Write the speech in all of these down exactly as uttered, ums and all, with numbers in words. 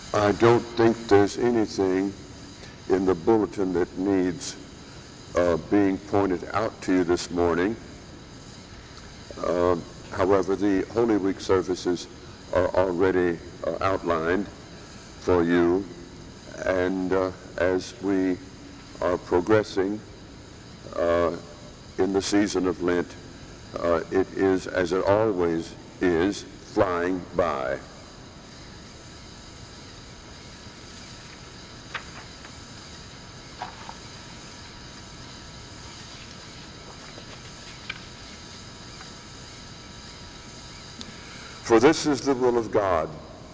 I don't think there's anything in the bulletin that needs uh, being pointed out to you this morning. Uh, however, the Holy Week services are already uh, outlined for you, and uh, as we are progressing uh, in the season of Lent, uh, it is, as it always is, flying by. For this is the will of God,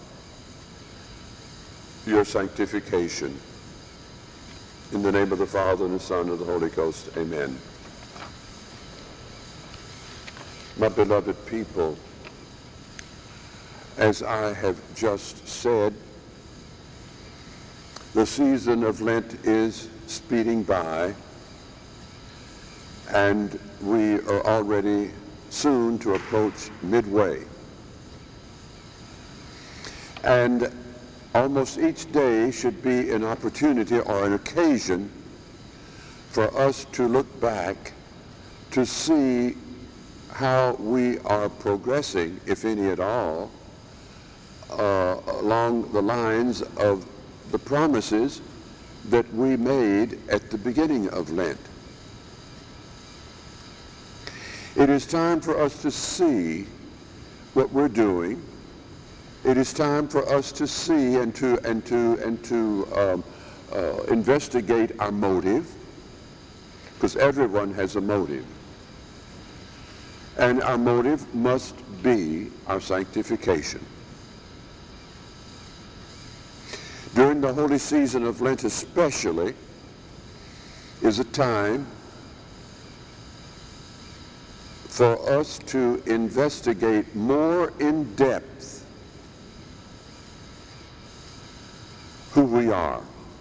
your sanctification. In the name of the Father, and the Son, and the Holy Ghost, amen. My beloved people, as I have just said, the season of Lent is speeding by, and we are already soon to approach midway. And almost each day should be an opportunity or an occasion for us to look back to see how we are progressing, if any at all, uh, along the lines of the promises that we made at the beginning of Lent. It is time for us to see what we're doing. It is time for us to see and to and to and to um, uh, investigate our motive, because everyone has a motive, and our motive must be our sanctification. During the holy season of Lent, especially, is a time for us to investigate more in depth who we are.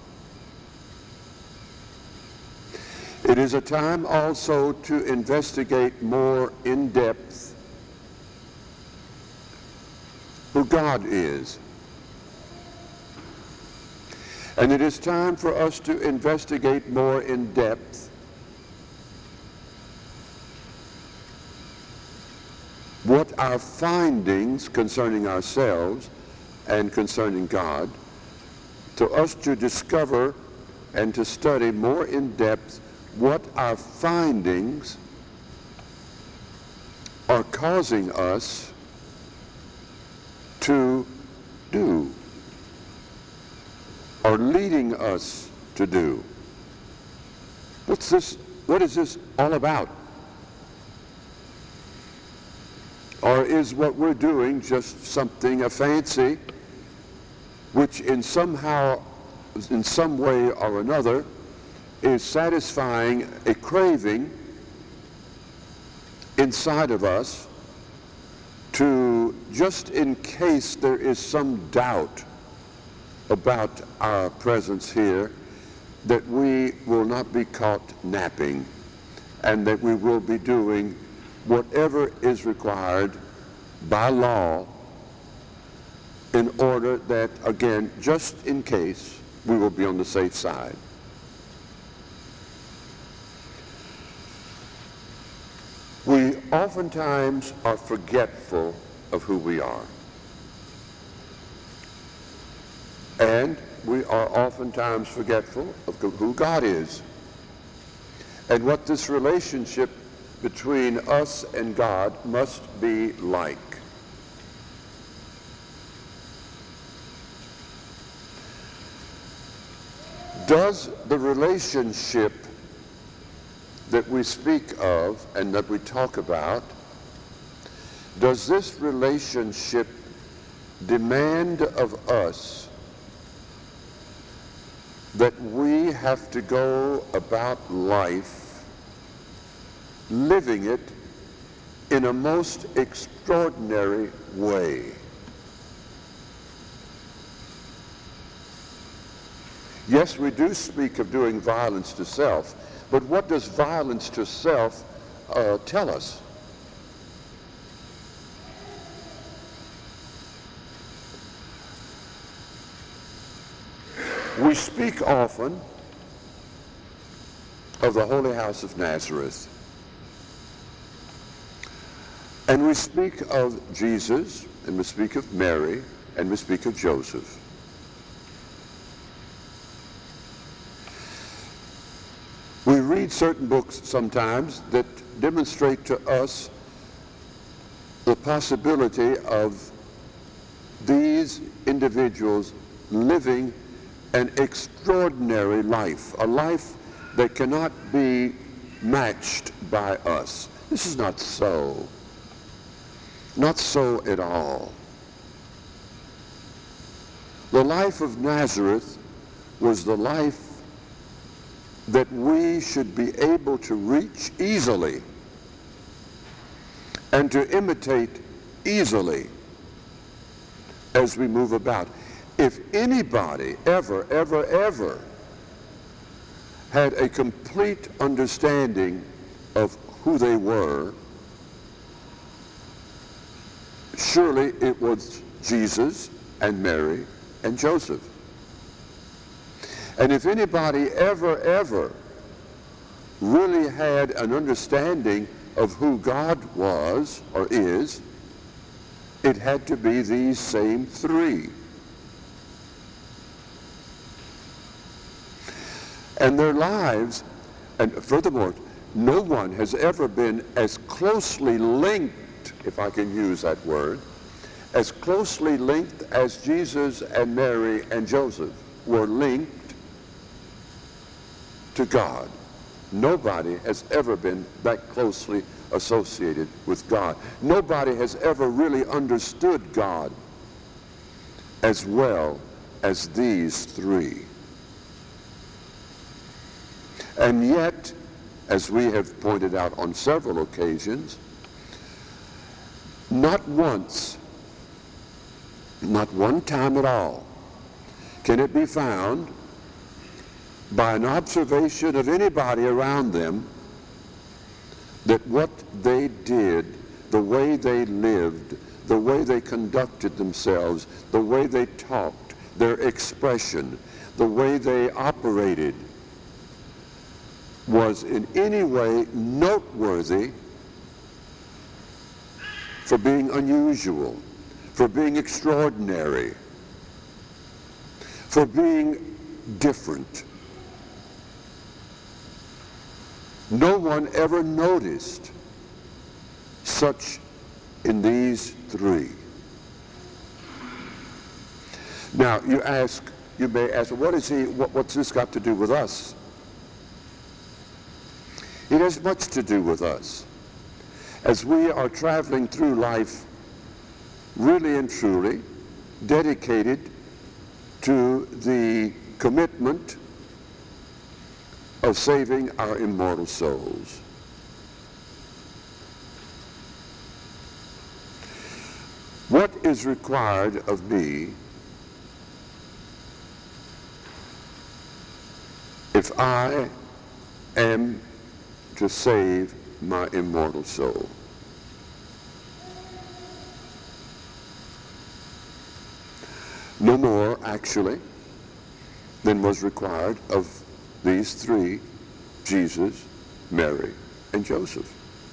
It is a time also to investigate more in depth who God is. And it is time for us to investigate more in depth what our findings concerning ourselves and concerning God, to us to discover and to study more in depth what our findings are causing us to do, or leading us to do. What's this? What is this all about? Or is what we're doing just something, a fancy, which in somehow, in some way or another, is satisfying a craving inside of us to, just in case there is some doubt about our presence here, that we will not be caught napping, and that we will be doing whatever is required by law in order that, again, just in case, we will be on the safe side. We oftentimes are forgetful of who we are. And we are oftentimes forgetful of who God is and what this relationship between us and God must be like. Does the relationship that we speak of and that we talk about, does this relationship demand of us that we have to go about life living it in a most extraordinary way? Yes, we do speak of doing violence to self, but what does violence to self uh, tell us? We speak often of the Holy House of Nazareth. And we speak of Jesus, and we speak of Mary, and we speak of Joseph. We read certain books sometimes that demonstrate to us the possibility of these individuals living an extraordinary life, a life that cannot be matched by us. This is not so. Not so at all. The life of Nazareth was the life that we should be able to reach easily and to imitate easily as we move about. If anybody ever, ever, ever had a complete understanding of who they were, surely it was Jesus and Mary and Joseph. And if anybody ever, ever really had an understanding of who God was or is, it had to be these same three. And their lives, and furthermore, no one has ever been as closely linked, if I can use that word, as closely linked as Jesus and Mary and Joseph were linked to God. Nobody has ever been that closely associated with God. Nobody has ever really understood God as well as these three. And yet, as we have pointed out on several occasions, not once, not one time at all, can it be found by an observation of anybody around them that what they did, the way they lived, the way they conducted themselves, the way they talked, their expression, the way they operated, was in any way noteworthy for being unusual, for being extraordinary, for being different. No one ever noticed such in these three. Now, you ask, you may ask, what is he, what, what's this got to do with us? It has much to do with us. As we are traveling through life really and truly dedicated to the commitment of saving our immortal souls. What is required of me if I am to save my immortal soul? No more, actually, than was required of these three, Jesus, Mary, and Joseph.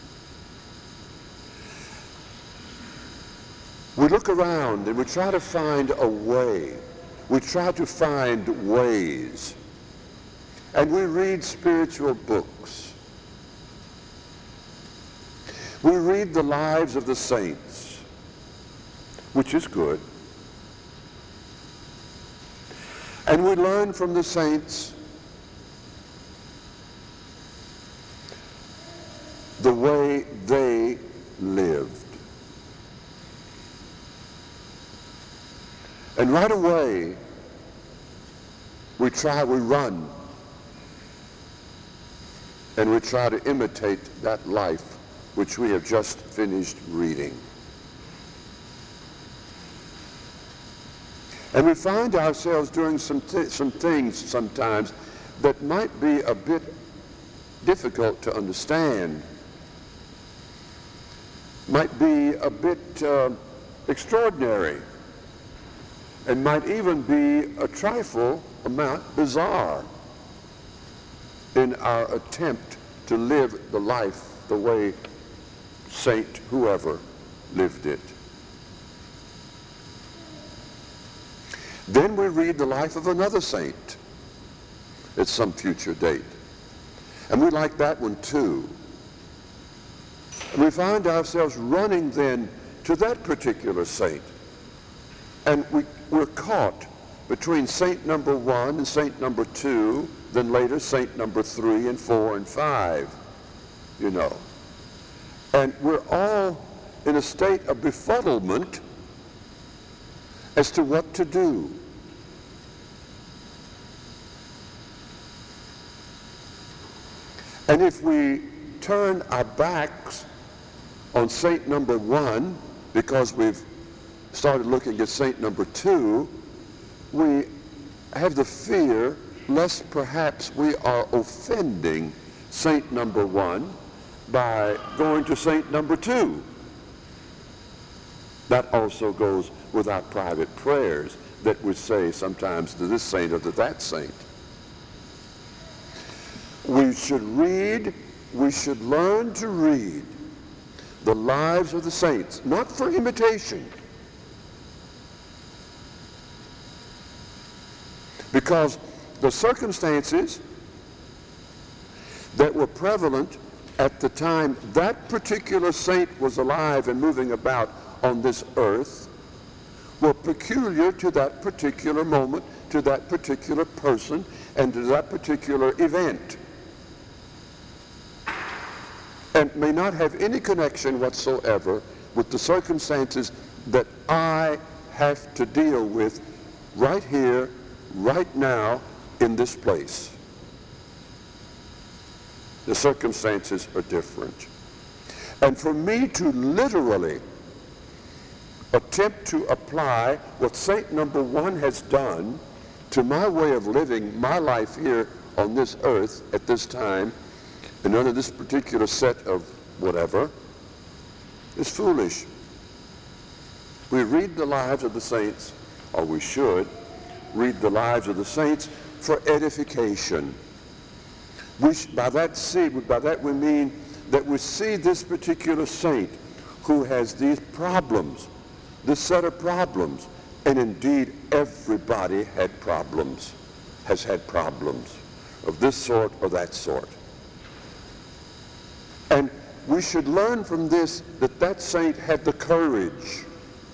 We look around and we try to find a way. We try to find ways. And we read spiritual books. We read the lives of the saints, which is good. And we learn from the saints the way they lived. And right away, we try, we run, and we try to imitate that life which we have just finished reading. And we find ourselves doing some, th- some things sometimes that might be a bit difficult to understand, might be a bit uh, extraordinary, and might even be a trifle amount bizarre in our attempt to live the life the way Saint whoever lived it. Then we read the life of another saint at some future date. And we like that one too. And we find ourselves running then to that particular saint. And we, we're caught between saint number one and saint number two, then later saint number three and four and five, you know. And we're all in a state of befuddlement as to what to do. And if we turn our backs on saint number one because we've started looking at saint number two, we have the fear lest perhaps we are offending saint number one by going to saint number two. That also goes with our private prayers that we say sometimes to this saint or to that saint. We should read, we should learn to read the lives of the saints, not for imitation, because the circumstances that were prevalent at the time that particular saint was alive and moving about on this earth were peculiar to that particular moment, to that particular person, and to that particular event, and may not have any connection whatsoever with the circumstances that I have to deal with right here, right now, in this place. The circumstances are different. And for me to literally attempt to apply what saint number one has done to my way of living my life here on this earth at this time and under this particular set of whatever is foolish. We read the lives of the saints, or we should read the lives of the saints for edification. We sh- by that see, by that we mean that we see this particular saint who has these problems, this set of problems, and indeed everybody had problems, has had problems of this sort or that sort. And we should learn from this that that saint had the courage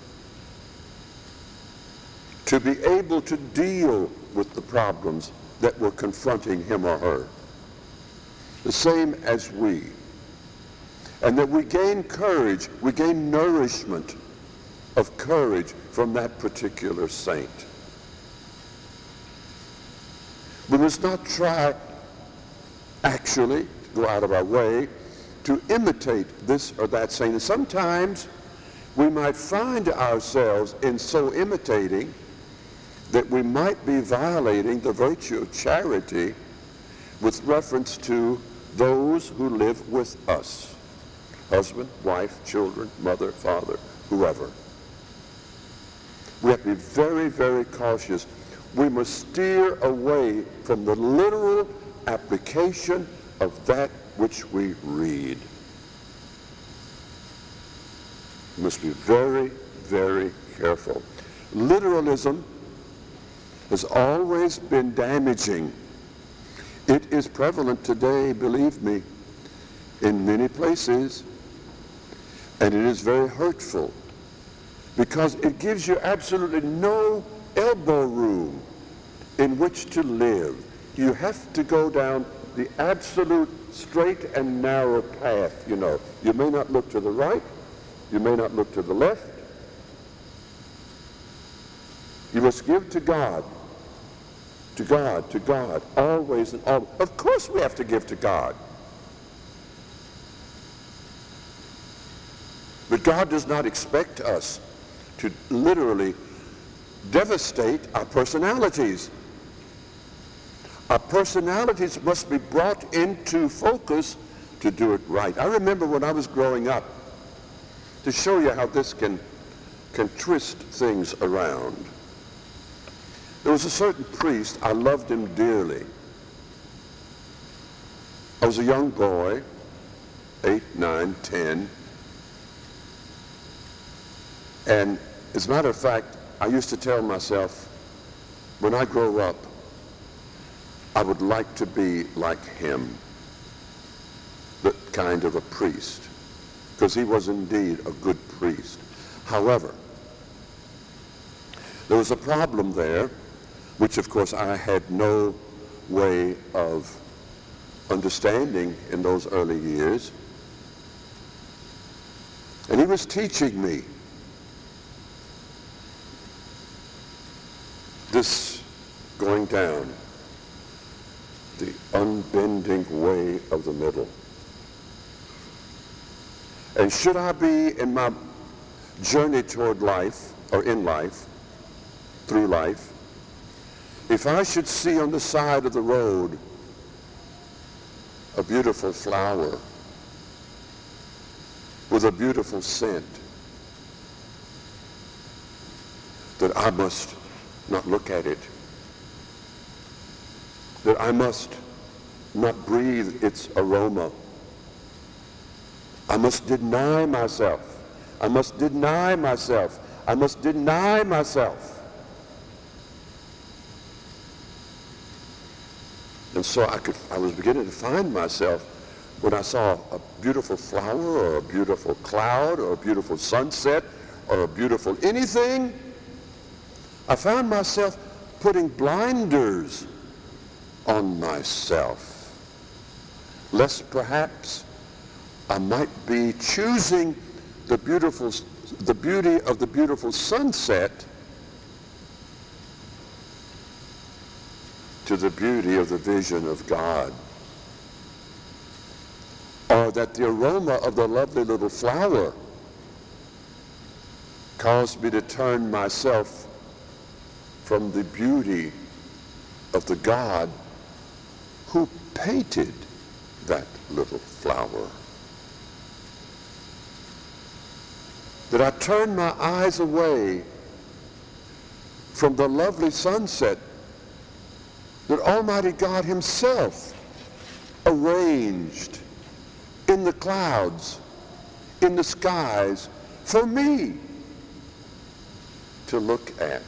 to be able to deal with the problems that were confronting him or her, the same as we. And that we gain courage, we gain nourishment of courage from that particular saint. We must not try actually to go out of our way to imitate this or that saint. And sometimes we might find ourselves in so imitating that we might be violating the virtue of charity with reference to those who live with us. Husband, wife, children, mother, father, whoever. We have to be very, very cautious. We must steer away from the literal application of that which we read. We must be very, very careful. Literalism has always been damaging. It is prevalent today, believe me, in many places, and it is very hurtful because it gives you absolutely no elbow room in which to live. You have to go down the absolute straight and narrow path, you know. You may not look to the right, you may not look to the left. You must give to God, to God, to God, always and always. Of course we have to give to God. But God does not expect us to literally devastate our personalities. Our personalities must be brought into focus to do it right. I remember when I was growing up, to show you how this can, can twist things around. There was a certain priest, I loved him dearly. I was a young boy, eight, nine, ten, and as a matter of fact, I used to tell myself, when I grow up, I would like to be like him, that kind of a priest, because he was indeed a good priest. However, there was a problem there, which of course I had no way of understanding in those early years. And he was teaching me this going down the unbending way of the middle. And should I be in my journey toward life, or in life, through life, if I should see on the side of the road a beautiful flower with a beautiful scent, that I must not look at it, that I must not breathe its aroma. I must deny myself. I must deny myself. I must deny myself. And so I could, I was beginning to find myself when I saw a beautiful flower or a beautiful cloud or a beautiful sunset or a beautiful anything, I found myself putting blinders on myself, lest perhaps I might be choosing the beautiful, the beauty of the beautiful sunset to the beauty of the vision of God. Or that the aroma of the lovely little flower caused me to turn myself from the beauty of the God who painted that little flower. That I turned my eyes away from the lovely sunset that Almighty God himself arranged in the clouds, in the skies, for me to look at.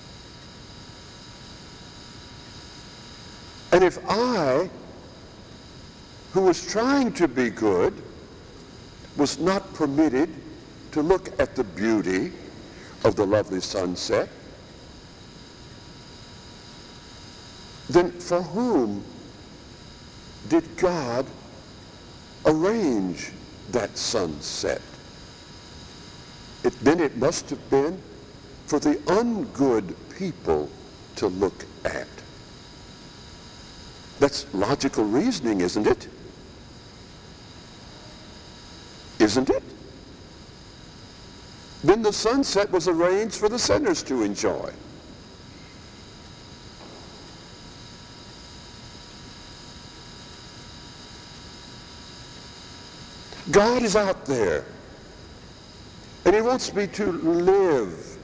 And if I, who was trying to be good, was not permitted to look at the beauty of the lovely sunset, then for whom did God arrange that sunset? It, then it must have been for the ungood people to look at. That's logical reasoning, isn't it? Isn't it? Then the sunset was arranged for the sinners to enjoy. God is out there, and he wants me to live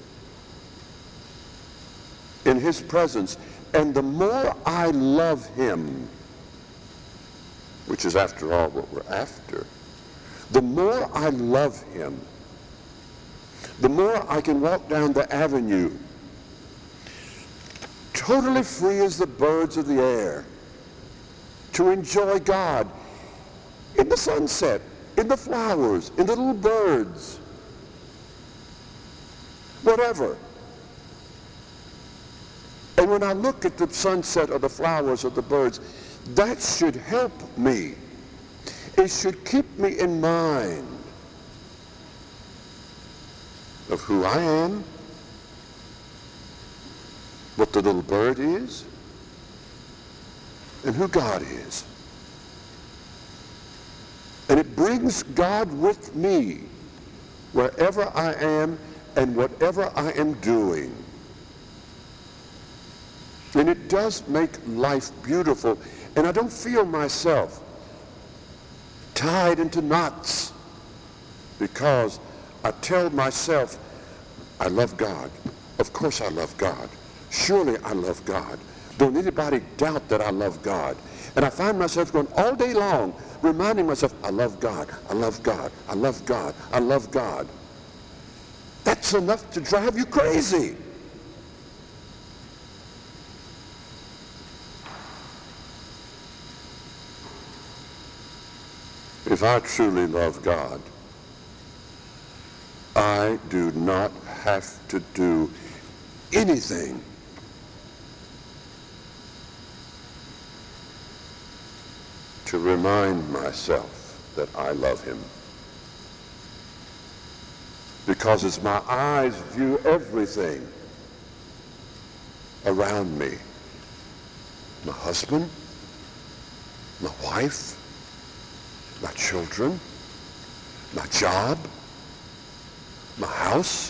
in his presence. And the more I love him, which is after all what we're after, the more I love him, the more I can walk down the avenue, totally free as the birds of the air, to enjoy God in the sunset, in the flowers, in the little birds, whatever. And when I look at the sunset or the flowers or the birds, that should help me. It should keep me in mind of who I am, what the little bird is, and who God is. And it brings God with me wherever I am and whatever I am doing. And it does make life beautiful. And I don't feel myself tied into knots because I tell myself, I love God. Of course I love God. surely I love God. Don't anybody doubt that I love God. And I find myself going all day long reminding myself, I love God, I love God, I love God, I love God. That's enough to drive you crazy. If I truly love God, I do not have to do anything to remind myself that I love him. Because as my eyes view everything around me, my husband, my wife, my children, my job, my house,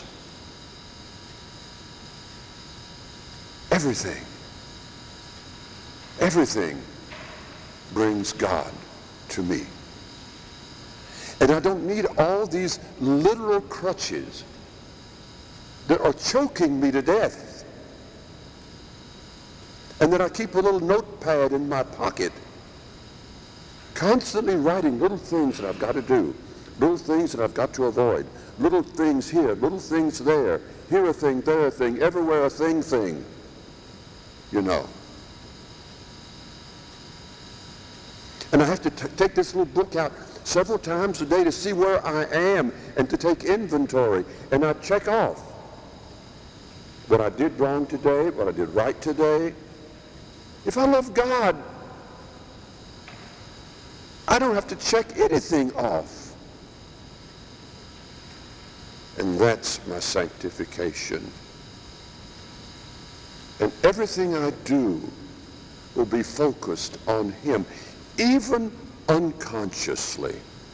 everything, everything brings God to me. And I don't need all these literal crutches that are choking me to death. And that I keep a little notepad in my pocket, constantly writing little things that I've got to do, little things that I've got to avoid, little things here, little things there, here a thing, there a thing, everywhere a thing thing, you know. And I have to t- take this little book out several times a day to see where I am and to take inventory. And I check off what I did wrong today, what I did right today. If I love God, I don't have to check anything off. And that's my sanctification. And everything I do will be focused on him, even unconsciously.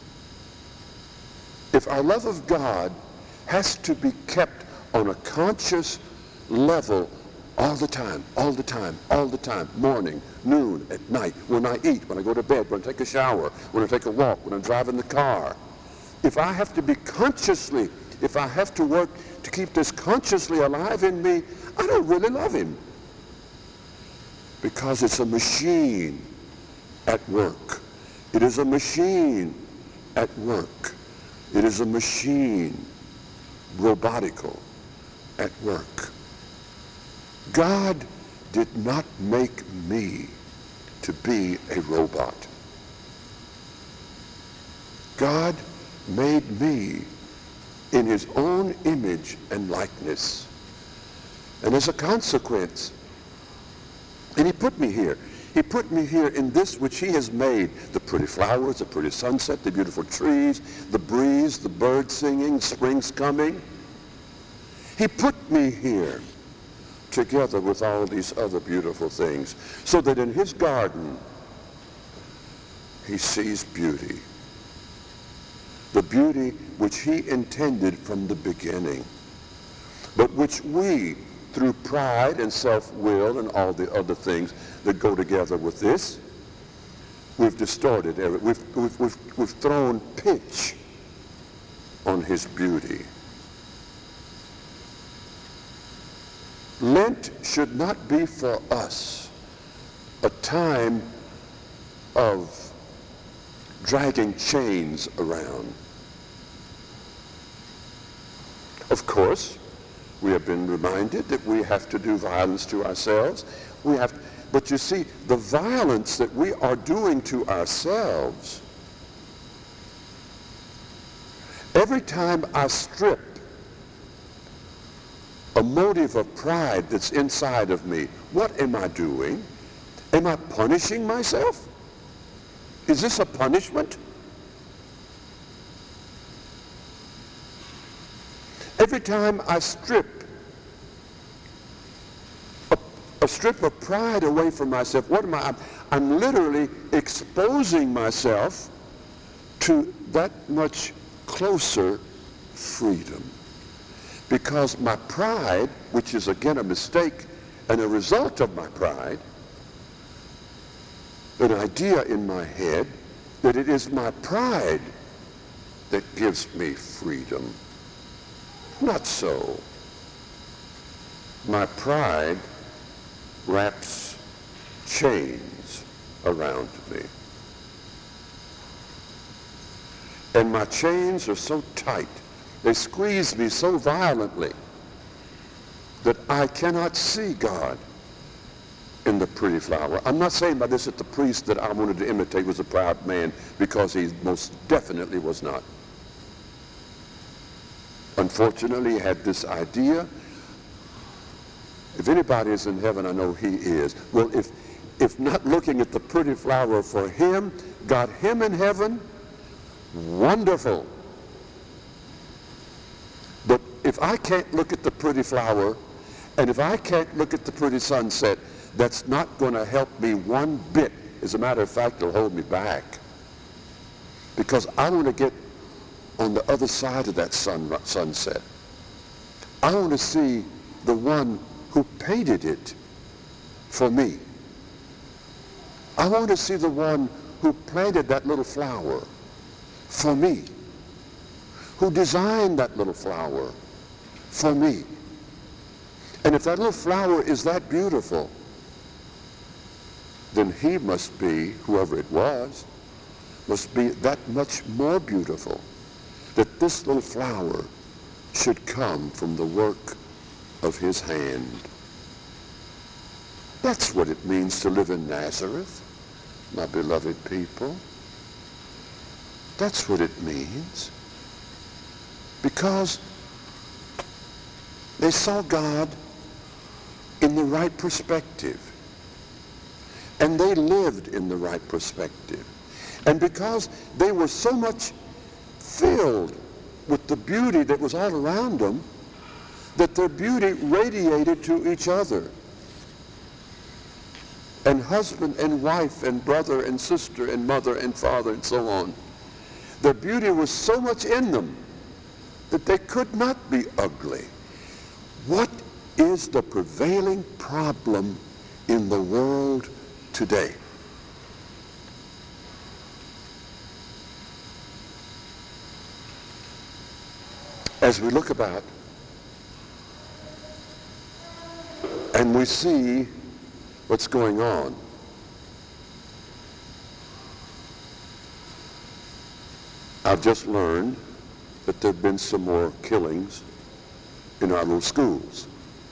If our love of God has to be kept on a conscious level all the time, all the time, all the time, morning, noon, at night, when I eat, when I go to bed, when I take a shower, when I take a walk, when I'm driving the car. If I have to be consciously, if I have to work to keep this consciously alive in me, I don't really love him. Because it's a machine at work. It is a machine at work. It is a machine, robotical, at work. God did not make me to be a robot. God made me in his own image and likeness. And as a consequence, and he put me here. He put me here in this which he has made, the pretty flowers, the pretty sunset, the beautiful trees, the breeze, the birds singing, spring's coming. He put me here together with all these other beautiful things, so that in his garden he sees beauty. The beauty which he intended from the beginning, but which we, through pride and self-will and all the other things that go together with this, we've distorted every, we've, we've, we've, we've thrown pitch on his beauty. Lent should not be for us a time of dragging chains around. Of course, we have been reminded that we have to do violence to ourselves. We have, but you see, the violence that we are doing to ourselves, every time I strip a motive of pride that's inside of me, what am I doing? Am I punishing myself? Is this a punishment? Every time I strip a, a strip of pride away from myself, what am I? I'm, I'm literally exposing myself to that much closer freedom. Because my pride, which is again a mistake and a result of my pride, an idea in my head that it is my pride that gives me freedom. Not so. My pride wraps chains around me. And my chains are so tight, they squeeze me so violently that I cannot see God in the pretty flower. I'm not saying by this that the priest that I wanted to imitate was a proud man, because he most definitely was not. Unfortunately, he had this idea, if anybody is in heaven, I know he is. Well, if, if not looking at the pretty flower for him got him in heaven, wonderful. But if I can't look at the pretty flower, and if I can't look at the pretty sunset, that's not going to help me one bit. As a matter of fact, it'll hold me back. Because I want to get on the other side of that sun, sunset. I want to see the one who painted it for me. I want to see the one who planted that little flower for me, who designed that little flower for me. And if that little flower is that beautiful, then he must be, whoever it was, must be that much more beautiful, that this little flower should come from the work of his hand. That's what it means to live in Nazareth, my beloved people. That's what it means. Because they saw God in the right perspective. And they lived in the right perspective. And because they were so much filled with the beauty that was all around them, that their beauty radiated to each other. And husband and wife and brother and sister and mother and father and so on. Their beauty was so much in them that they could not be ugly. What is the prevailing problem in the world today? As we look about and we see what's going on, I've just learned that there have been some more killings in our little schools.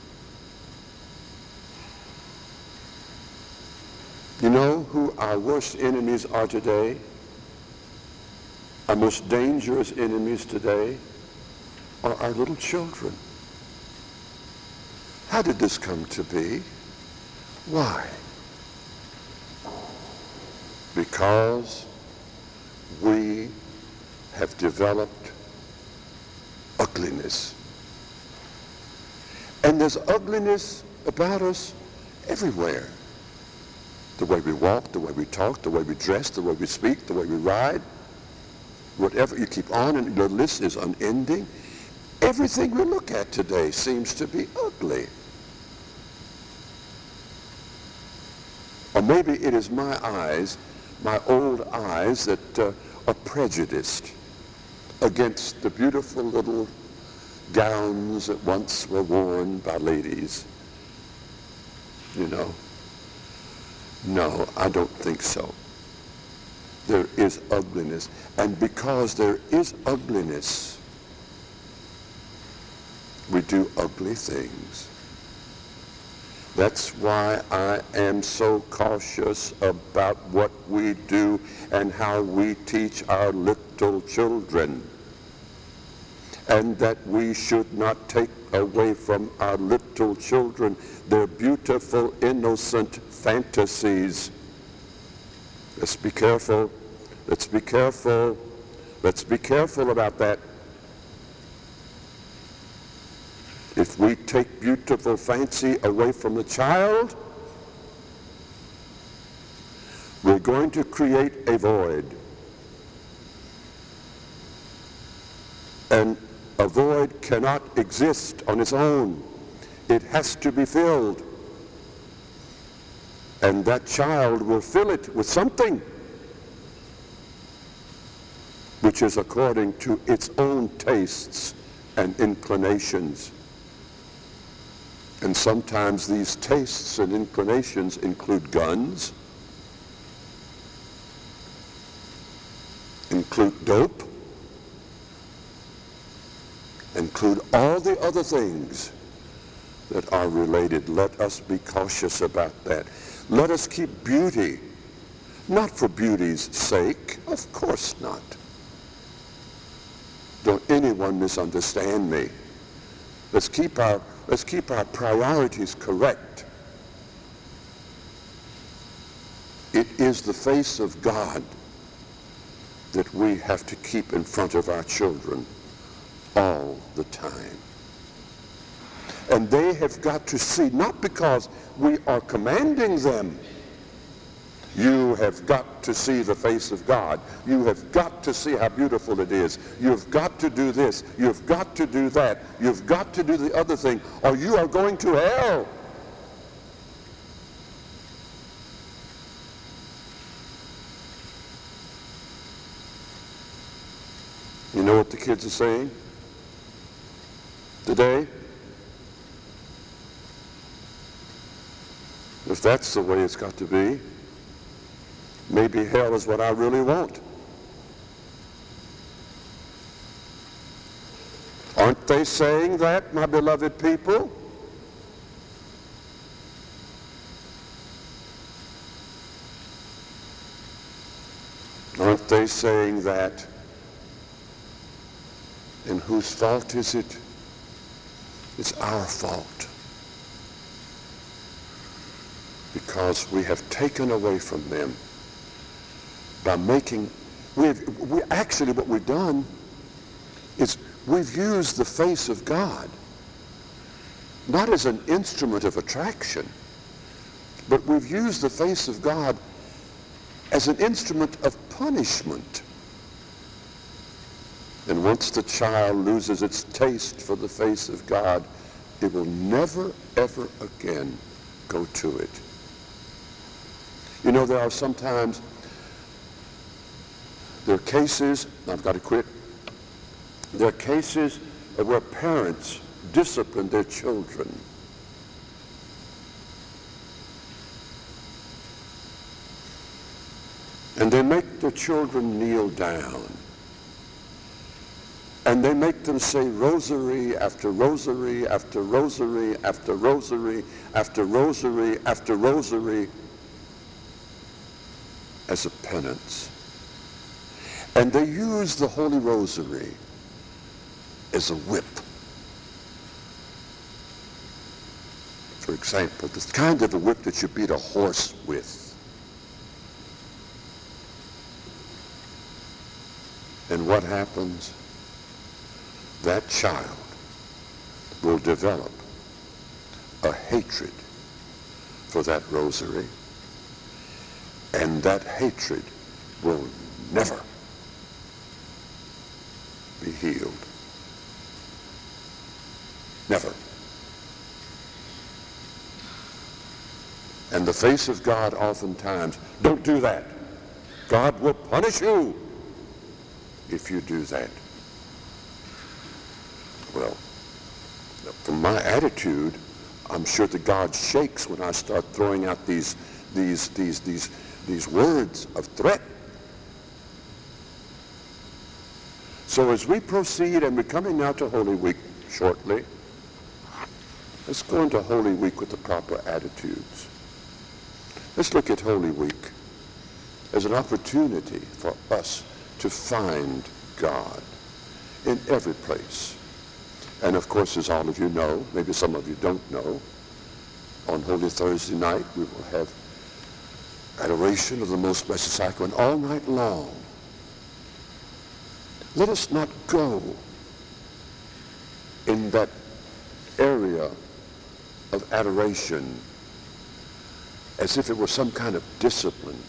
You know who our worst enemies are today? Our most dangerous enemies today are our little children. How did this come to be? Why? Because we have developed ugliness. And there's ugliness about us everywhere. The way we walk, the way we talk, the way we dress, the way we speak, the way we ride, whatever. You keep on and the list is unending. Everything we look at today seems to be ugly. Or maybe it is my eyes, my old eyes, that uh, are prejudiced against the beautiful little gowns that once were worn by ladies. You know? No, I don't think so. There is ugliness. And because there is ugliness, we do ugly things. That's why I am so cautious about what we do and how we teach our little children. And that we should not take away from our little children their beautiful, innocent fantasies. Let's be careful. Let's be careful. Let's be careful about that. If we take beautiful fancy away from the child, we're going to create a void. And a void cannot exist on its own. It has to be filled. And that child will fill it with something which is according to its own tastes and inclinations. And sometimes these tastes and inclinations include guns, include dope, include all the other things that are related. Let us be cautious about that. Let us keep beauty, not for beauty's sake, of course not. Don't anyone misunderstand me. Let's keep our, let's keep our priorities correct. It is the face of God that we have to keep in front of our children all the time. And they have got to see, not because we are commanding them, you have got to see the face of God. You have got to see how beautiful it is. You've got to do this. You've got to do that. You've got to do the other thing, or you are going to hell. You know what the kids are saying today? If that's the way it's got to be, maybe hell is what I really want. Aren't they saying that, my beloved people? Aren't they saying that? And whose fault is it? It's our fault. Because we have taken away from them by making, we've, we actually what we've done is we've used the face of God not as an instrument of attraction, but we've used the face of God as an instrument of punishment. And once the child loses its taste for the face of God, it will never, ever again go to it. You know, there are sometimes, there are cases, I've got to quit, there are cases where parents discipline their children. And they make their children kneel down. And they make them say rosary after rosary after rosary after rosary after rosary after rosary as a penance. And they use the Holy Rosary as a whip. For example, the kind of a whip that you beat a horse with. And what happens? That child will develop a hatred for that rosary, and that hatred will never be healed. Never. And the face of God oftentimes, don't do that. God will punish you if you do that. Well, from my attitude, I'm sure that God shakes when I start throwing out these, these, these, these, these words of threat. So as we proceed, and we're coming now to Holy Week shortly, let's go into Holy Week with the proper attitudes. Let's look at Holy Week as an opportunity for us to find God in every place. And of course, as all of you know, maybe some of you don't know, on Holy Thursday night we will have adoration of the Most Blessed Sacrament all night long. Let us not go in that area of adoration as if it were some kind of discipline,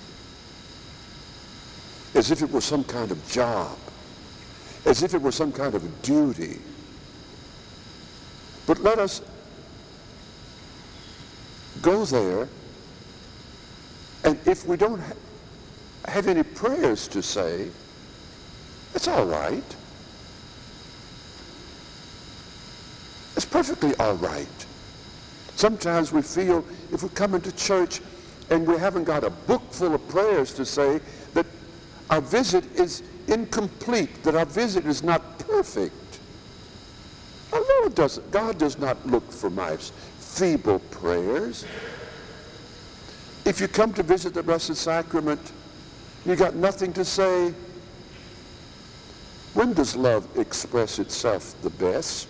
as if it were some kind of job, as if it were some kind of duty. But let us go there, and if we don't ha- have any prayers to say, it's all right. It's perfectly all right. Sometimes we feel if we come into church and we haven't got a book full of prayers to say, that our visit is incomplete, that our visit is not perfect. Our Lord doesn't, God does not look for my feeble prayers. If you come to visit the Blessed Sacrament, you got nothing to say. When does love express itself the best?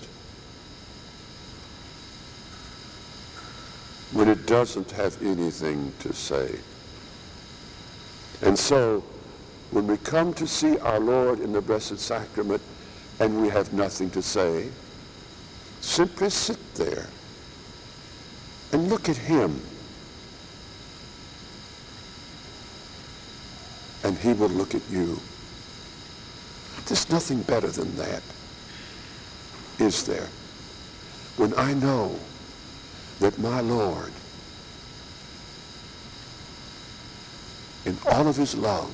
When it doesn't have anything to say. And so, when we come to see our Lord in the Blessed Sacrament and we have nothing to say, simply sit there and look at him. And he will look at you. There's nothing better than that, is there? When I know that my Lord, in all of his love,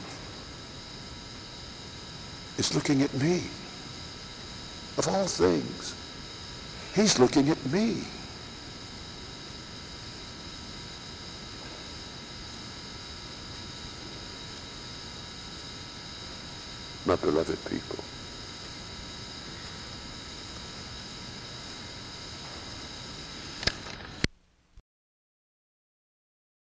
is looking at me. Of all things, he's looking at me. My beloved people,